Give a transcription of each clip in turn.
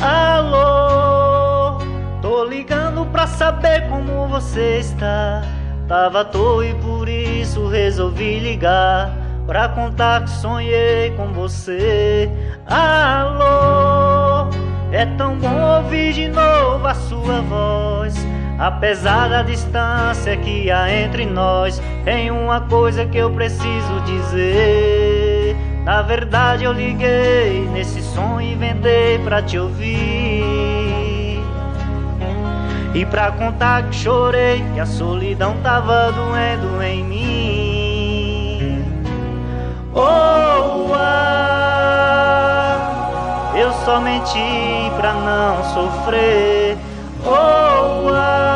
Alô, tô ligando pra saber como você está. Tava à toa e por isso resolvi ligar, pra contar que sonhei com você. Alô, é tão bom ouvir de novo a sua voz. Apesar da distância que há entre nós, tem uma coisa que eu preciso dizer. Na verdade eu liguei nesse som e inventei pra te ouvir, e pra contar que chorei, que a solidão tava doendo em mim. Oh, eu só menti pra não sofrer. Oh,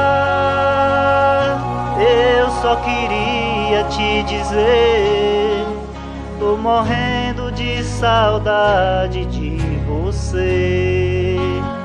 eu só queria te dizer, tô morrendo de saudade de você.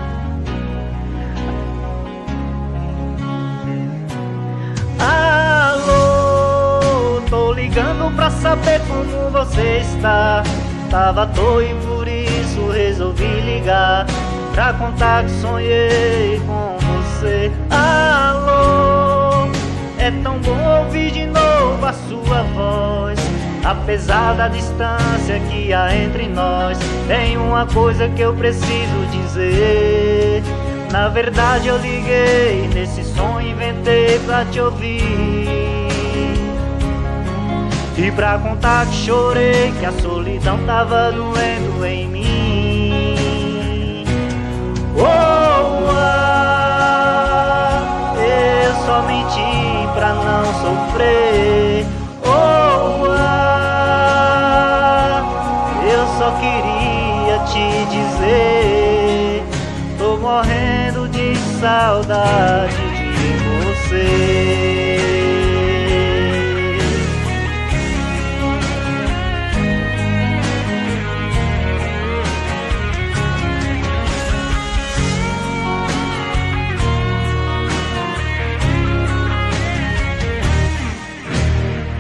Alô, tô ligando pra saber como você está. Tava à toa e por isso resolvi ligar, pra contar que sonhei com você. Alô, é tão bom ouvir de novo a sua voz. Apesar da distância que há entre nós, tem uma coisa que eu preciso dizer. Na verdade eu liguei nesse som e inventei pra te ouvir, e pra contar que chorei, que a solidão tava doendo em mim. Oh, eu só menti pra não sofrer. Oh, eu só queria te dizer, tô morrendo de saudade de você.